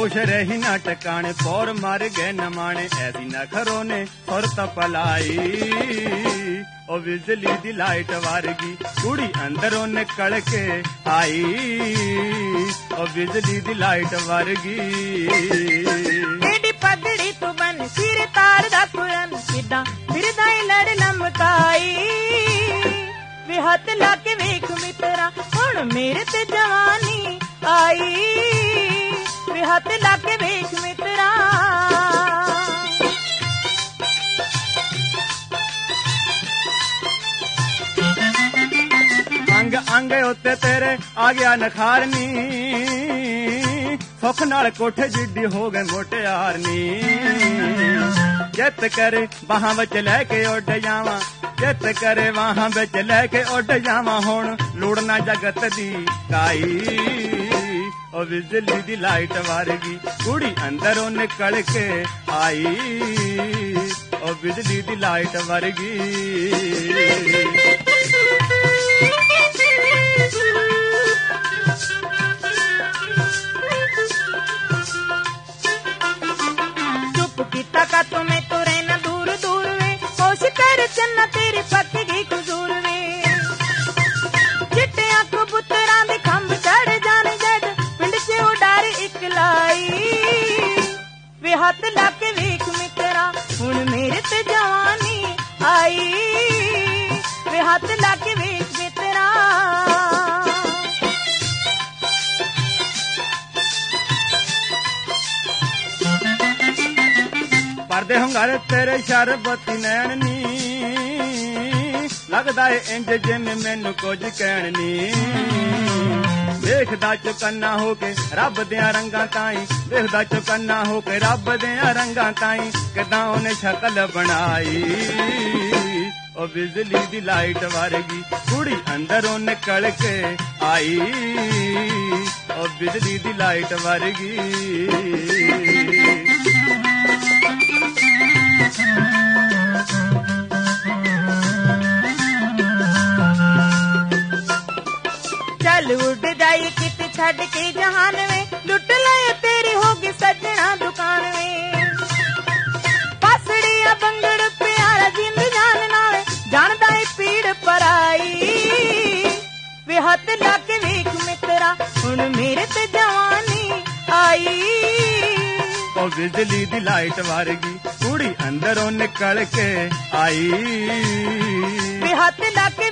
होश रही ना टकाने पौर मार गए न माने ऐसी नखरों ने सुरत पलाई ओ बिजली दी लाइट वारगी कुड़ी अंदरों निकल के आई ओ बिजली दी लाइट वारगी एडी पगड़ी तू बन सिर तार दा कुरन किदा फिरदा लड़ लमकाई वे हथ ला के वेख मित्रा हुण मेरे ते जवानी आई वे हथ ला के वेख मित्रा अंग अंग उत्ते तेरे आ गया नखारनी सुख नाल कोठे जिड्डी हो गए मोटियारनी जित करे बाहां विच लैके उड जावां जित करे बाहां विच लैके उड जावां हुण लुड़ना जगत दी काई ओ बिजली दी लाइट वारगी कुड़ी अंदरों निकल के आई ओ बिजली दी लाइट वारगी का तुम्हें तो रहना दूर दूर वे होश कर चन्ना तेरी पक्की कुजूर वे चिट्टे कबूतरां दे खंभ चढ़ जाने जद पिंड च उडार इकलाई वे हाथ ला के वेख मित्रा हुण मेरे ते जवानी आई वे हाथ ला के वेख मित्रा परदे hungaरे तेरे शरबती नैन नी लगदा है इंज जिवें मैनू कुछ कहण नी देखदा चौकन्ना हो के रब दियां रंगां ताईं देखदा चौकन्ना हो के रब दियां रंगां ताईं किदां ओने शक्ल बनाई ओ बिजली दी लाइट वारगी कुड़ी अंदरों निकल के आई ओ बिजली दी लाइट वारगी चल उड़ जाई कित छड़ के जहान में लुट लाए तेरी होगी सजना दुकान में पासड़िया बंगड़ प्यारा जिंद जान नाले जानदा है पीड़ पराई वे हाथ ला के वेख मित्रा हुण मेरे ते जवानी आई ओ बिजली दी लाइट वारगी कुड़ी अंदरों निकल के आई वे हाथ ला के